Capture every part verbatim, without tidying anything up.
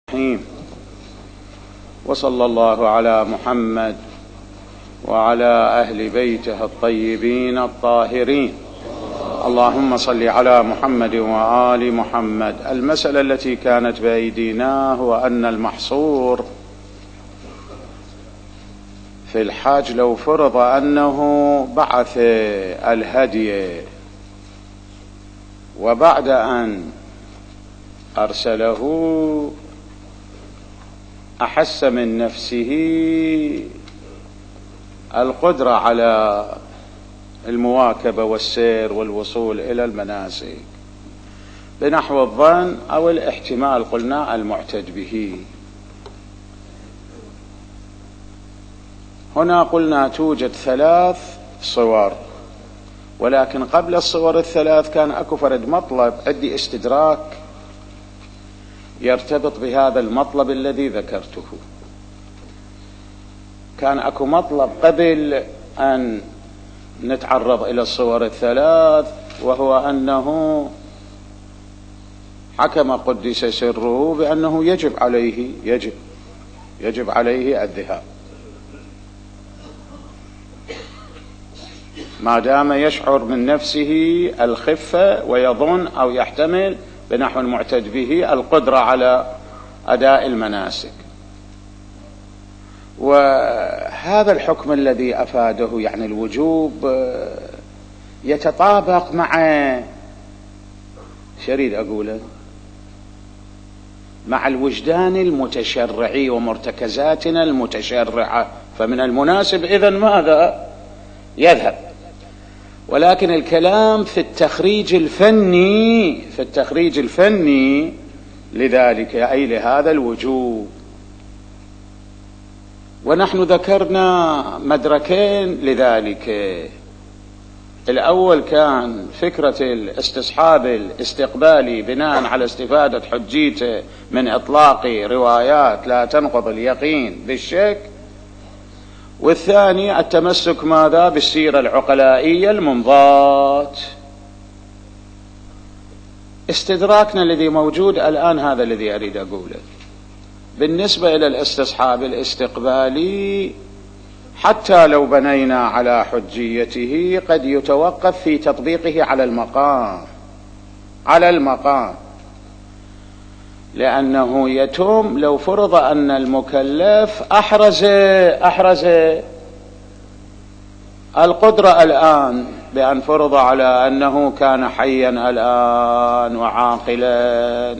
الرحيم. وصلى الله على محمد وعلى أهل بيته الطيبين الطاهرين. اللهم صل على محمد وآل محمد. المسألة التي كانت بأيدينا هو أن المحصور في الحاج لو فرض أنه بعث الهدي وبعد أن أرسله أحس من نفسه القدرة على المواكبة والسير والوصول إلى المناسك بنحو الظن أو الاحتمال قلنا المعتد به. هنا قلنا توجد ثلاث صور، ولكن قبل الصور الثلاث كان أكو فرد مطلب عندي استدراك يرتبط بهذا المطلب الذي ذكرته. كان أكو مطلب قبل أن نتعرض إلى الصور الثلاث، وهو أنه حكم قدس سره بأنه يجب عليه يجب يجب عليه الذهاب ما دام يشعر من نفسه الخفة ويظن أو يحتمل بنحو المعتد به القدرة على أداء المناسك. وهذا الحكم الذي أفاده يعني الوجوب يتطابق مع شريد أقوله مع الوجدان المتشرعي ومرتكزاتنا المتشرعة، فمن المناسب إذن ماذا يذهب. ولكن الكلام في التخريج الفني في التخريج الفني لذلك أي لهذا الوجوب. ونحن ذكرنا مدركين لذلك. الأول كان فكرة الاستصحاب الاستقبالي بناء على استفادة حجيته من إطلاق روايات لا تنقض اليقين بالشك، والثاني التمسك ماذا بالسيرة العقلائية المنضات. استدراكنا الذي موجود الآن هذا الذي أريد أقوله بالنسبة إلى الاستصحاب الاستقبالي. حتى لو بنينا على حجيته قد يتوقف في تطبيقه على المقام على المقام لأنه يتم لو فرض أن المكلف أحرز أحرز القدرة الآن، بأن فرض على أنه كان حيا الآن وعاقلا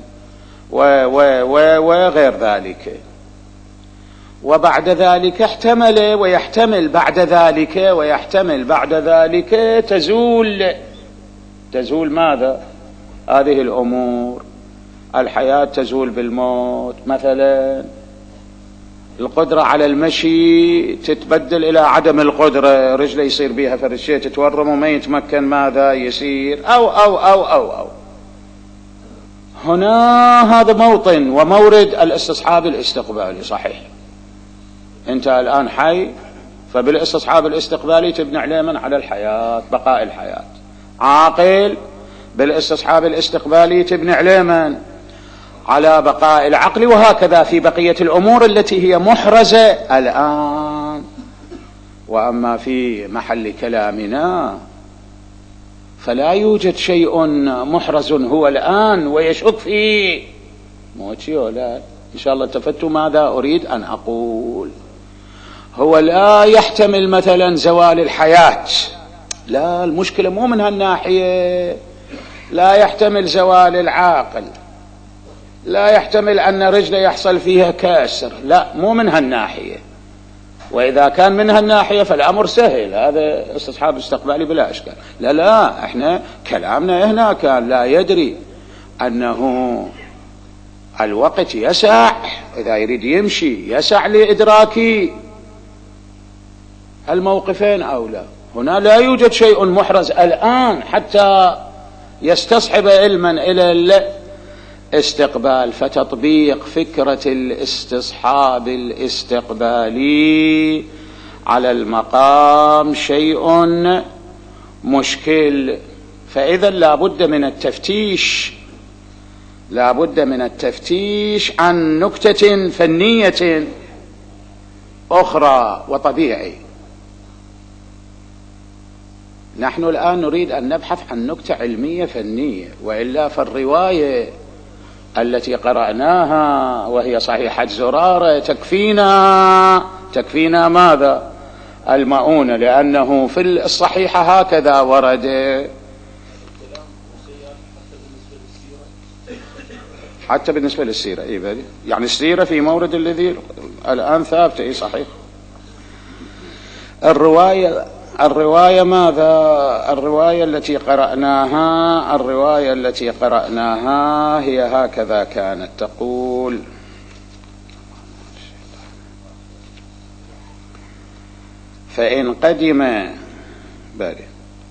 وغير ذلك، وبعد ذلك احتمل ويحتمل بعد ذلك ويحتمل بعد ذلك تزول تزول ماذا هذه الأمور. الحياة تزول بالموت مثلا، القدرة على المشي تتبدل إلى عدم القدرة، رجله يصير بها فرشية تتورم وما يتمكن ماذا يسير أو أو أو أو أو هنا هذا موطن ومورد الاستصحاب الاستقبالي. صحيح أنت الآن حي، فبالاستصحاب الاستقبالي تبني عليه من على الحياة بقاء الحياة. عاقل بالاستصحاب الاستقبالي تبني عليه من على بقاء العقل، وهكذا في بقية الأمور التي هي محرزة الآن. وأما في محل كلامنا فلا يوجد شيء محرز هو الآن ويشك فيه موتي ولا. إن شاء الله تفتوا ماذا أريد أن أقول. هو لا يحتمل مثلا زوال الحياة، لا، المشكلة مو من هالناحية. لا يحتمل زوال العاقل، لا يحتمل أن رجله يحصل فيها كسر، لا، مو من هالناحية. وإذا كان من هالناحية فالأمر سهل، هذا استصحاب استقبالي بلا إشكال. لا لا، احنا كلامنا هنا كان لا يدري أنه الوقت يسع، إذا يريد يمشي يسع لإدراك الموقفين أو لا. هنا لا يوجد شيء محرز الآن حتى يستصحب علما إلى الاستقبال. فتطبيق فكرة الاستصحاب الاستقبالي على المقام شيء مشكل. فإذا لا بد من التفتيش لا بد من التفتيش عن نكتة فنية أخرى. وطبيعي نحن الآن نريد أن نبحث عن نكتة علمية فنية، وإلا فالرواية التي قرأناها وهي صحيحة زرارة تكفينا تكفينا ماذا؟ المؤونة، لأنه في الصحيحة هكذا ورد. حتى بالنسبة للسيرة إيه، يعني السيرة في مورد الذي الآن ثابتة. إيه صحيح. الرواية الرواية ماذا؟ الرواية التي قرأناها الرواية التي قرأناها هي هكذا كانت تقول: فإن قدم بالي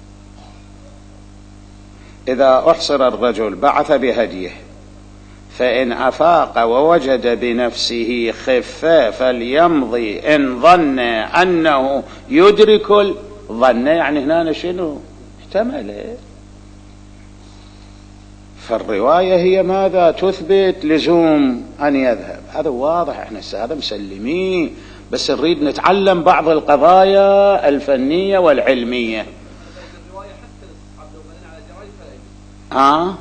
إذا أحصر الرجل بعث بهديه، فإن أفاق ووجد بنفسه خفة فليمضي إن ظن أنه يدرك الظن. يعني هنا شنو؟ احتمل. فالرواية هي ماذا؟ تثبت لزوم أن يذهب. هذا واضح، احنا هذا مسلمين، بس نريد نتعلم بعض القضايا الفنية والعلمية. آه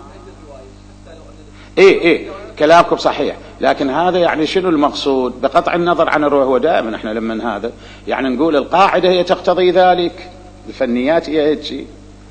ايه ايه كلامكم صحيح، لكن هذا يعني شنو المقصود؟ بقطع النظر عن الروح. هو دائما احنا لما هذا يعني نقول القاعدة هي تقتضي ذلك، الفنيات هي هيك،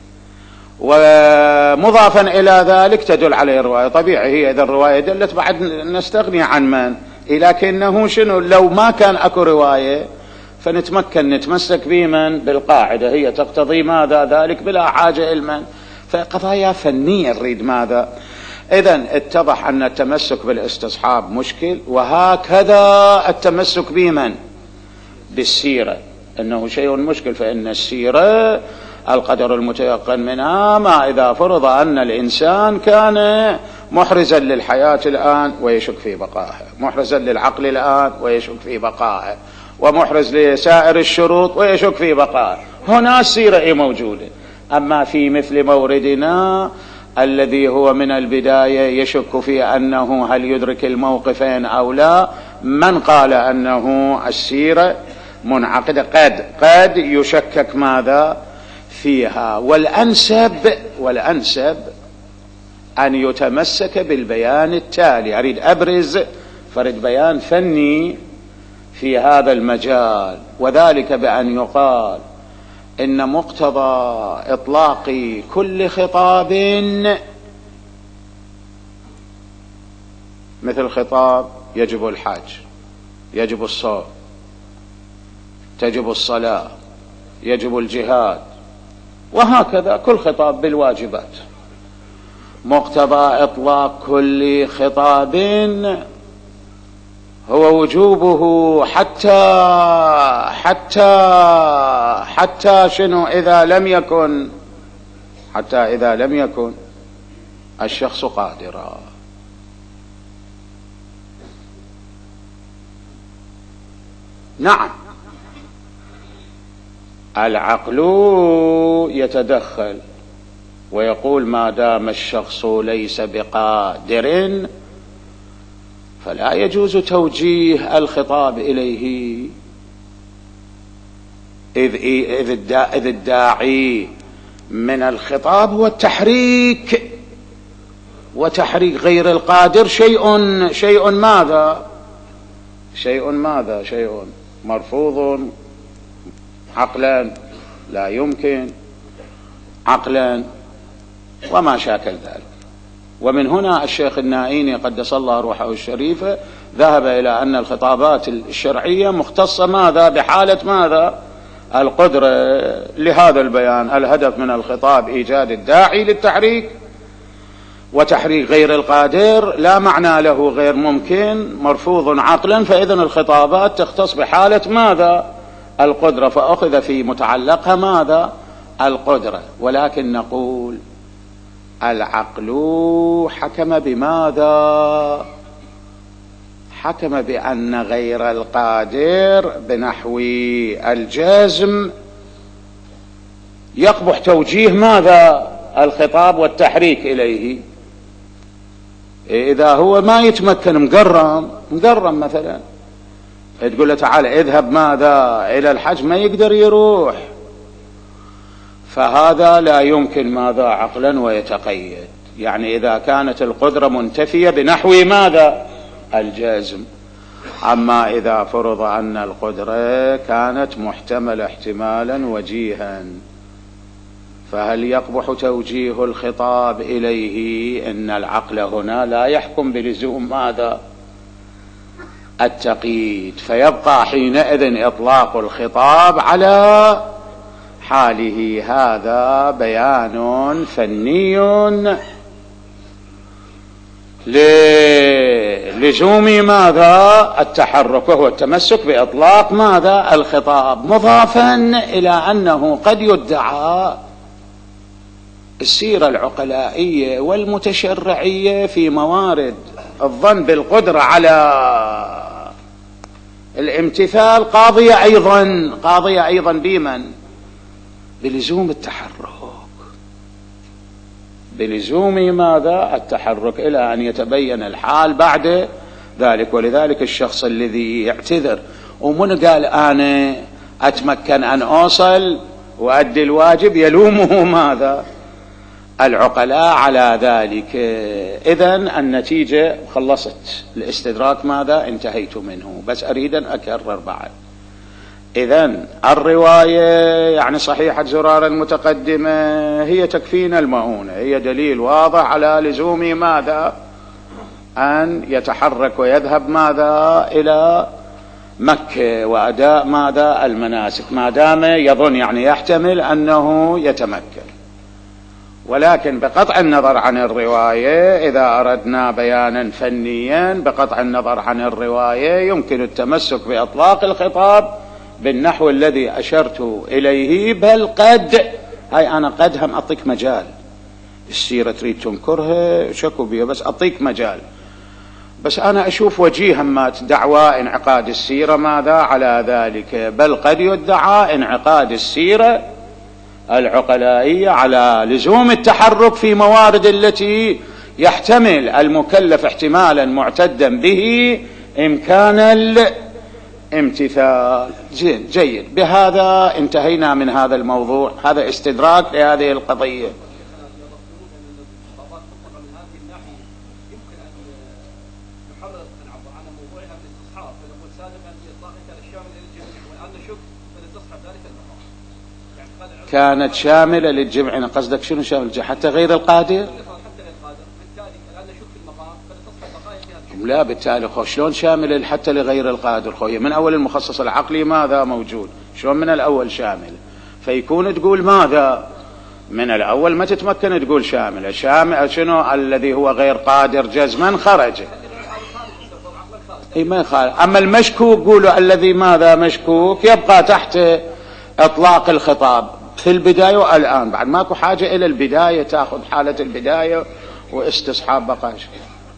ومضافا الى ذلك تدل عليه الرواية. طبيعي هي اذا الرواية دلت بعد نستغني عن من؟ لكنه شنو لو ما كان اكو رواية فنتمكن نتمسك بمن؟ بالقاعدة هي تقتضي ماذا؟ ذلك بلا حاجة المن. فقضايا فنية نريد ماذا؟ إذن اتضح أن التمسك بالاستصحاب مشكل، وهكذا التمسك بمن؟ بالسيرة أنه شيء مشكل. فإن السيرة القدر المتيقن منها ما إذا فرض أن الإنسان كان محرزا للحياة الآن ويشك في بقائه، محرزا للعقل الآن ويشك في بقائه، ومحرز لسائر الشروط ويشك في بقائه. هنا السيرة موجودة. أما في مثل موردنا الذي هو من البداية يشك في أنه هل يدرك الموقفين أو لا، من قال أنه السيرة منعقدة قد قد يشكك ماذا فيها. والأنسب والأنسب أن يتمسك بالبيان التالي. أريد أبرز فرد بيان فني في هذا المجال، وذلك بأن يقال إن مقتضى إطلاق كل خطاب مثل خطاب يجب الحج، يجب الصوم، تجب الصلاة، يجب الجهاد، وهكذا كل خطاب بالواجبات. مقتضى إطلاق كل خطاب هو وجوبه حتى حتى حتى شنو إذا لم يكن حتى إذا لم يكن الشخص قادرا. نعم العقل يتدخل ويقول ما دام الشخص ليس بقادر فلا يجوز توجيه الخطاب إليه، إذ, إذ الداعي من الخطاب هو التحريك، وتحريك غير القادر شيء شيء ماذا؟ شيء ماذا؟ شيء مرفوض عقلا، لا يمكن عقلا، وما شاكل ذلك. ومن هنا الشيخ النائيني قدس الله روحه الشريفة ذهب إلى أن الخطابات الشرعية مختصة ماذا؟ بحالة ماذا؟ القدرة لهذا البيان. الهدف من الخطاب إيجاد الداعي للتحريك، وتحريك غير القادر لا معنى له غير ممكن مرفوض عقلا، فإذن الخطابات تختص بحالة ماذا؟ القدرة، فأخذ في متعلقها ماذا؟ القدرة. ولكن نقول العقل حكم بماذا؟ حكم بأن غير القادر بنحو الجزم يقبح توجيه ماذا؟ الخطاب والتحريك إليه. إذا هو ما يتمكن مقرم مقرم مثلا تقول له تعال اذهب ماذا إلى الحج، ما يقدر يروح، فهذا لا يمكن ماذا عقلا ويتقيد. يعني إذا كانت القدرة منتفية بنحو ماذا الجزم. أما إذا فرض أن القدرة كانت محتملة احتمالا وجيها، فهل يقبح توجيه الخطاب إليه؟ إن العقل هنا لا يحكم بلزوم ماذا التقييد، فيبقى حينئذ إطلاق الخطاب على حاله. هذا بيان فني للزوم ماذا التحرك، وهو التمسك بإطلاق ماذا الخطاب، مضافا إلى أنه قد يدعى السيرة العقلائية والمتشرعية في موارد الظن بالقدرة على الامتثال قاضية أيضا قاضية أيضا بمن؟ بلزوم التحرك، بلزوم ماذا التحرك إلى أن يتبين الحال بعد ذلك. ولذلك الشخص الذي يعتذر ومن قال أنا أتمكن أن أوصل وأدي الواجب يلومه ماذا العقلاء على ذلك. إذن النتيجة خلصت الاستدراك ماذا انتهيت منه، بس أريد أن أكرر بعد. إذن الرواية يعني صحيحة زرار المتقدمة هي تكفينا المؤونة، هي دليل واضح على لزوم ماذا أن يتحرك ويذهب ماذا إلى مكة وأداء ماذا المناسك، ما دام يظن يعني يحتمل أنه يتمكن. ولكن بقطع النظر عن الرواية، إذا أردنا بيانا فنيا بقطع النظر عن الرواية، يمكن التمسك بإطلاق الخطاب بالنحو الذي أشرت إليه. بل قد هاي أنا قد هم أعطيك مجال، السيرة تريد تنكرها شكو بيها، بس أعطيك مجال. بس أنا أشوف وجيها ما دعوى انعقاد السيرة ماذا على ذلك. بل قد يدعى انعقاد السيرة العقلائية على لزوم التحرك في موارد التي يحتمل المكلف احتمالا معتدا به إمكان الامتثال. جيد، بهذا انتهينا من هذا الموضوع. هذا استدراك لهذه القضية. كانت شاملة للجمع، قصدك شنو شامل حتى غير القادر؟ لا بالتالي خو شلون شامل حتى لغير القادر؟ خويا من أول المخصص العقلي ماذا موجود، شلون من الأول شامل؟ فيكون تقول ماذا من الأول ما تتمكن تقول شامل. شامل شنو الذي هو غير قادر جزما خرج، اي ما يخالف. أما المشكوك قولوا الذي ماذا مشكوك يبقى تحت إطلاق الخطاب في البداية والآن، بعد ماكو حاجة إلى البداية تأخذ حالة البداية واستصحاب بقى شيء.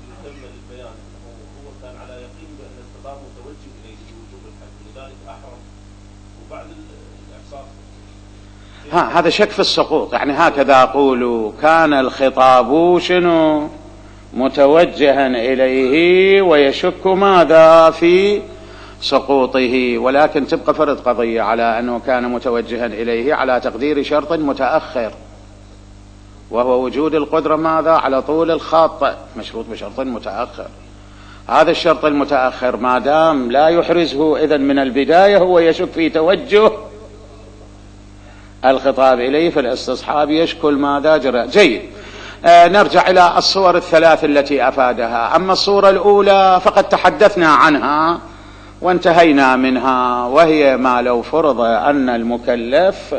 ها هذا شك في السقوط، يعني هكذا أقول كان الخطاب شنو متوجها إليه ويشك ماذا في سقوطه. ولكن تبقى فرض قضية على أنه كان متوجها إليه على تقدير شرط متأخر، وهو وجود القدرة ماذا على طول الخط، مشروط بشرط متأخر. هذا الشرط المتأخر ما دام لا يحرزه إذن من البداية هو يشك في توجه الخطاب إليه، فالاستصحاب يشكل ماذا جرى. جيد، آه نرجع إلى الصور الثلاث التي أفادها. أما الصورة الأولى فقد تحدثنا عنها وانتهينا منها، وهي ما لو فرض أن المكلف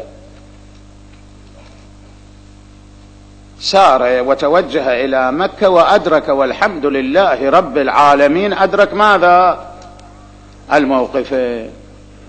سار وتوجه إلى مكة وأدرك والحمد لله رب العالمين أدرك ماذا الموقفين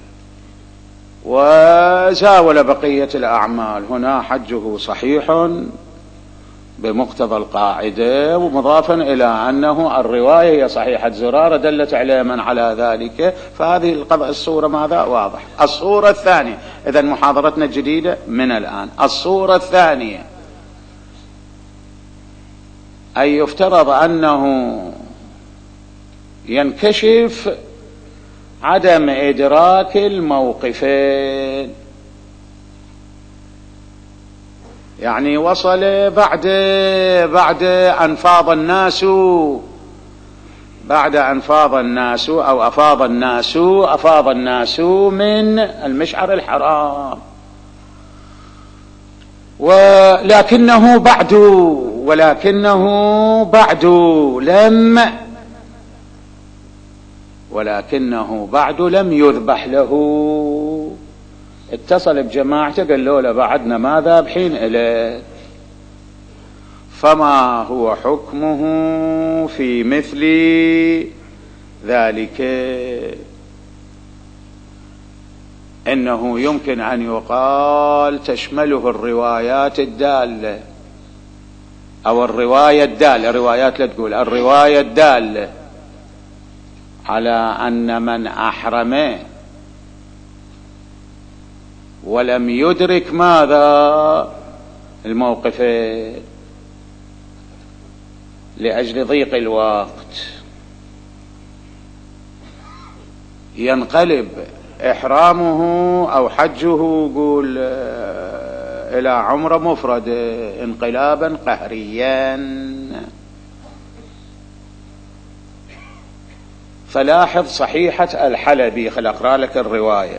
وزاول بقية الأعمال، هنا حجه صحيح بمقتضى القاعدة، ومضافا إلى أنه الرواية هي صحيحة زرارة دلت عليه من على ذلك. فهذه الصورة ماذا واضح. الصورة الثانية، إذن محاضرتنا الجديدة من الآن. الصورة الثانية أي يفترض أنه ينكشف عدم إدراك الموقفين، يعني وصل بعد بعد أن فاض الناس بعد أن فاض الناس أو أفاض الناس أفاض الناس من المشعر الحرام، ولكنه بعد ولكنه بعد لم ولكنه بعد لم يذبح له. اتصل بجماعته قال له بعدنا ما ذابحين إليه، فما هو حكمه في مثل ذلك؟ إنه يمكن أن يقال تشمله الروايات الدالة أو الرواية الدالة، الروايات لا تقول الرواية الدالة على أن من أحرم ولم يدرك ماذا الموقفين لأجل ضيق الوقت ينقلب إحرامه أو حجه يقول إلى عمرة مفردة انقلابا قهريا. فلاحظ صحيحة الحلبي، خل أقرأ لك الرواية،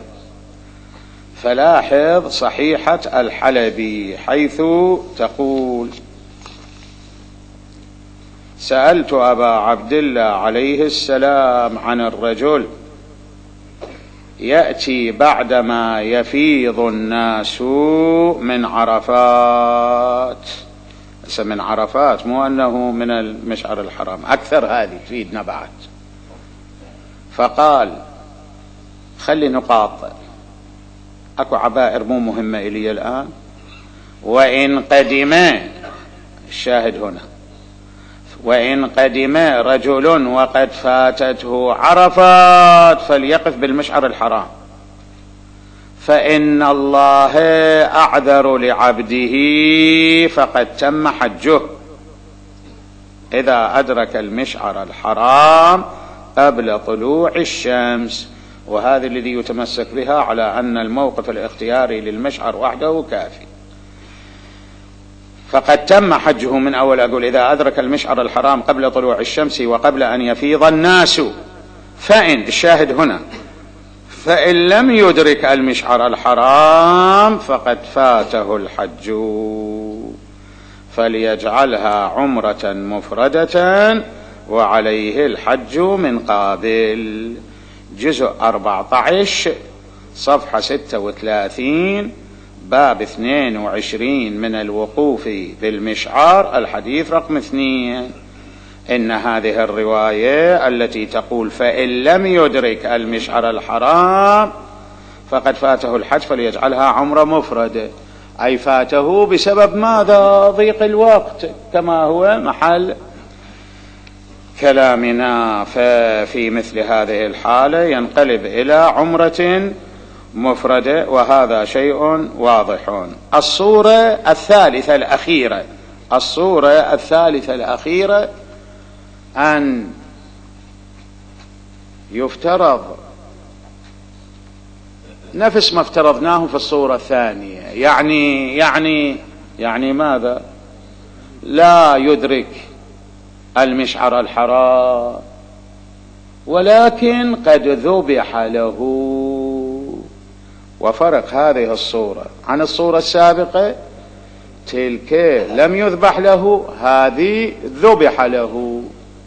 فلاحظ صحيحة الحلبي حيث تقول: سألت أبا عبد الله عليه السلام عن الرجل يأتي بعدما يفيض الناس من عرفات، من عرفات مو أنه من المشعر الحرام، أكثر هذه تفيدنا بعد. فقال خلي نقاط، أكو عبائر مو مهمة إلي الآن. وإن قدم، الشاهد هنا، وإن قدم رجل وقد فاتته عرفات فليقف بالمشعر الحرام، فإن الله أعذر لعبده فقد تم حجه إذا أدرك المشعر الحرام قبل طلوع الشمس. وهذا الذي يتمسك بها على أن الموقف الاختياري للمشعر وحده كافي. فقد تم حجه من أول، أقول إذا أدرك المشعر الحرام قبل طلوع الشمس وقبل أن يفيض الناس. فإن، الشاهد هنا، فإن لم يدرك المشعر الحرام فقد فاته الحج فليجعلها عمرة مفردة وعليه الحج من قابل. جزء أربعة عشر صفحة ستة وثلاثين باب اثنين وعشرين من الوقوف بالمشعار الحديث رقم اثنين. إن هذه الرواية التي تقول فإن لم يدرك المشعر الحرام فقد فاته الحج فليجعلها عمرة مفردة، أي فاته بسبب ماذا؟ ضيق الوقت، كما هو محل كلامنا. ففي مثل هذه الحالة ينقلب إلى عمرة مفردة، وهذا شيء واضح. الصورة الثالثة الأخيرة الصورة الثالثة الأخيرة أن يفترض نفس ما افترضناه في الصورة الثانية، يعني يعني يعني ماذا؟ لا يدرك المشعر الحرام ولكن قد ذبح له. وفرق هذه الصورة عن الصورة السابقة، تلك لم يذبح له، هذه ذبح له.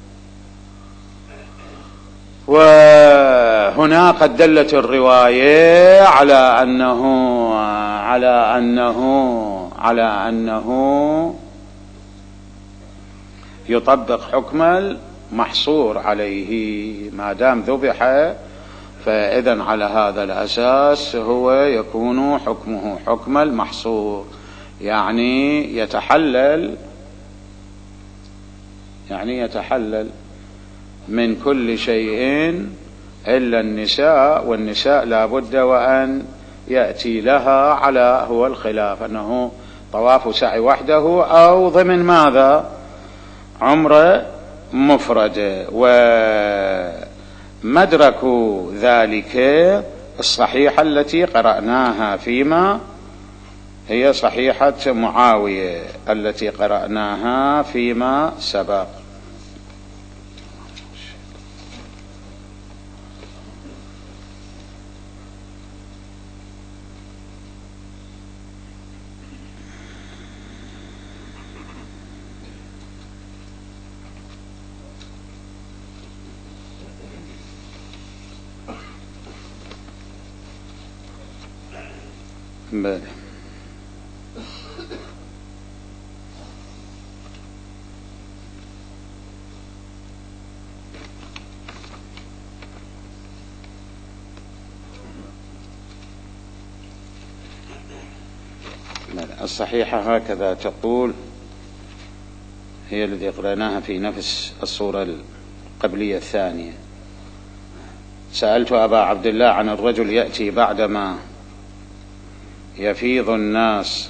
وهنا قد دلت الرواية على أنه على أنه على أنه يطبق حكم المحصور عليه ما دام ذبح، فإذن على هذا الأساس هو يكون حكمه حكم المحصور، يعني يتحلل يعني يتحلل من كل شيء إلا النساء، والنساء لا بد وأن يأتي لها على هو الخلاف أنه طواف سعي وحده أو ضمن ماذا؟ عمرة مفردة. ومدرك ذلك الصحيحة التي قرأناها فيما هي صحيحة معاوية التي قرأناها فيما سبق. بله. الصحيحة هكذا تقول، هي التي قرأناها في نفس الصورة القبلية الثانية. سألت أبا عبد الله عن الرجل يأتي بعدما يفيض الناس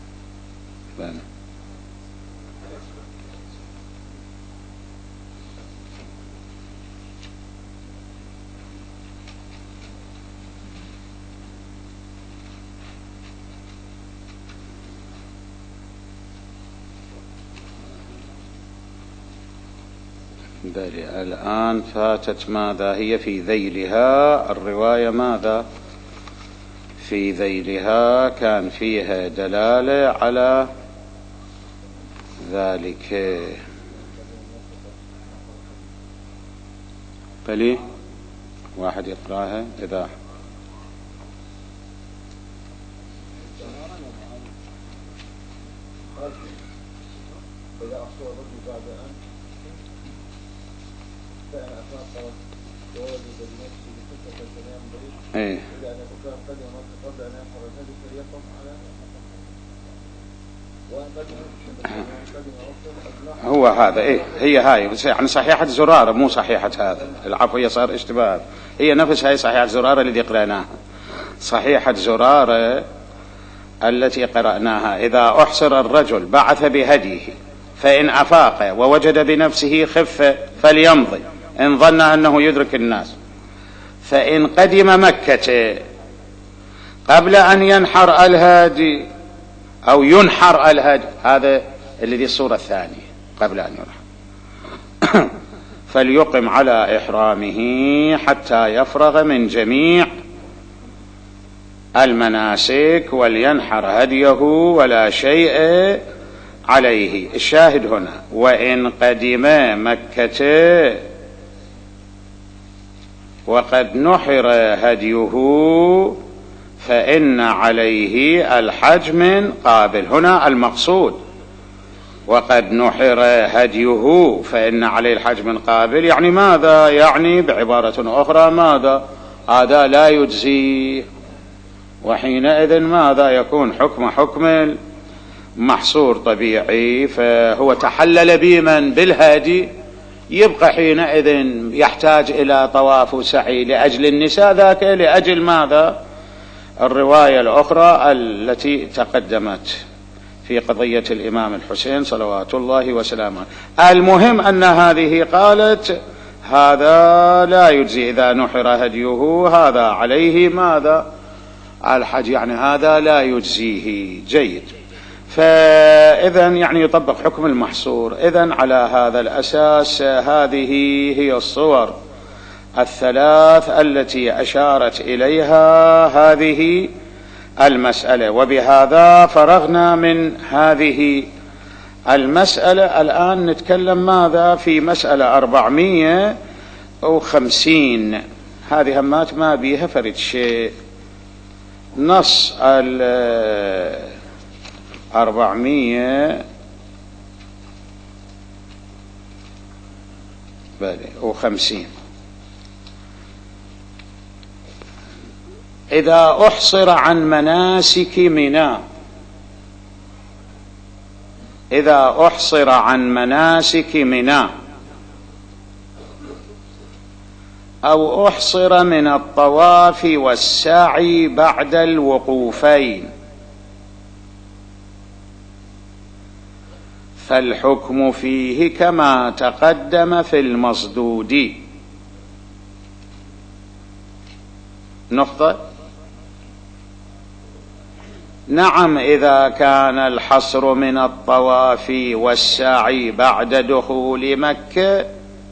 بلي. الآن فاتت ماذا هي في ذيلها الرواية، ماذا في ذيلها كان فيها دلالة على ذلك. بلي واحد يقرأها إذا ايه هو هذا ايه هي هاي يعني صحيحة زرارة مو صحيحة هذا، العفو هي صار اشتباه، هي نفس هاي صحيحة زرارة التي قرأناها. صحيحة زرارة التي قرأناها إذا أحصر الرجل بعث بهديه فإن أفاق ووجد بنفسه خفة فليمضي إن ظن أنه يدرك الناس، فإن قدم مكة قبل أن ينحر الهادي أو ينحر الهادي، هذا الذي الصورة الثانية قبل أن ينحر، فليقم على إحرامه حتى يفرغ من جميع المناسك ولينحر هديه ولا شيء عليه. الشاهد هنا وإن قدم مكة وقد نحر هديه فإن عليه الحج من قابل. هنا المقصود وقد نحر هديه فإن عليه الحج من قابل، يعني ماذا؟ يعني بعبارة أخرى ماذا؟ هذا لا يجزي، وحينئذ ماذا يكون حكم حكم محصور طبيعي، فهو تحلل بمن بالهادي، يبقى حينئذ يحتاج إلى طواف وسعي لأجل النساء، ذاك لأجل ماذا؟ الرواية الأخرى التي تقدمت في قضية الإمام الحسين صلوات الله وسلامه. المهم أن هذه قالت هذا لا يجزي إذا نحر هديه، هذا عليه ماذا؟ الحج، يعني هذا لا يجزيه. جيد. فإذا يعني يطبق حكم المحصور. إذن على هذا الأساس هذه هي الصور الثلاث التي أشارت إليها هذه المسألة، وبهذا فرغنا من هذه المسألة. الآن نتكلم ماذا في مسألة أربعمية وخمسين، هذه همات ما بيها فرد شيء. نص الأربعمية وخمسين إذا أحصر عن مناسك منى، إذا أحصر عن مناسك منى أو أحصر من الطواف والسعي بعد الوقوفين، فالحكم فيه كما تقدم في المصدود. نقطة. نعم، إذا كان الحصر من الطواف والسعي بعد دخول مكة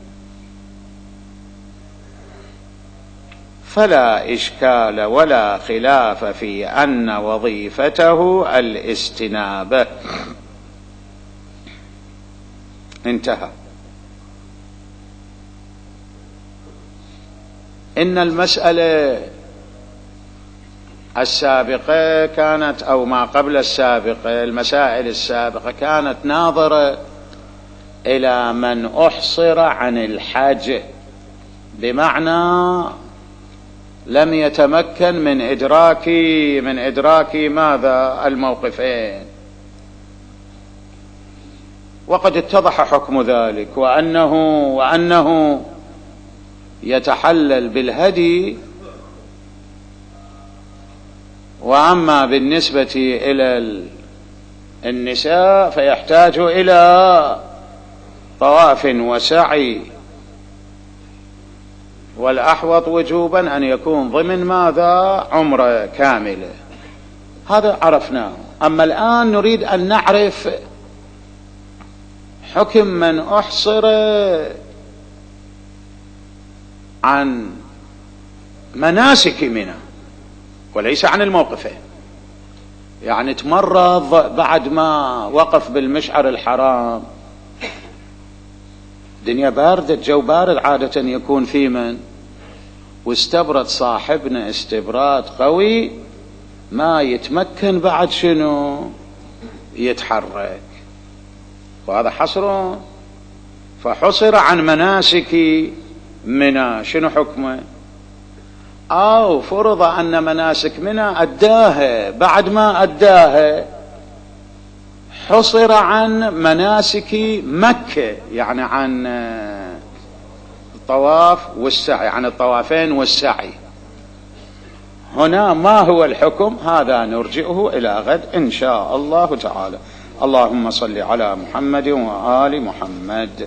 فلا إشكال ولا خلاف في أن وظيفته الاستنابة. انتهى. إن المسألة السابقة كانت، أو ما قبل السابقة، المسائل السابقة كانت ناظرة إلى من أحصر عن الحج، بمعنى لم يتمكن من إدراك من إدراك ماذا؟ الموقفين. وقد اتضح حكم ذلك، وأنه وأنه يتحلل بالهدي. وأما بالنسبة إلى النساء فيحتاج إلى طواف وسعي، والأحوط وجوبا أن يكون ضمن ماذا؟ عمرة كاملة. هذا عرفناه. أما الآن نريد أن نعرف حكم من أحصر عن مناسك منى وليس عن الموقفين. يعني تمرض بعد ما وقف بالمشعر الحرام، دنيا باردة، الجو بارد عادة يكون في من، واستبرد صاحبنا استبراد قوي، ما يتمكن بعد شنو؟ يتحرك. وهذا حصر. فحصر عن مناسك منى، شنو حكمه؟ أو فرض أن مناسك منى أداها، بعد ما أداها حصر عن مناسك مكة، يعني عن الطواف والسعي، عن الطوافين والسعي. هنا ما هو الحكم؟ هذا نرجئه إلى غد إن شاء الله تعالى. اللهم صل على محمد وآل محمد.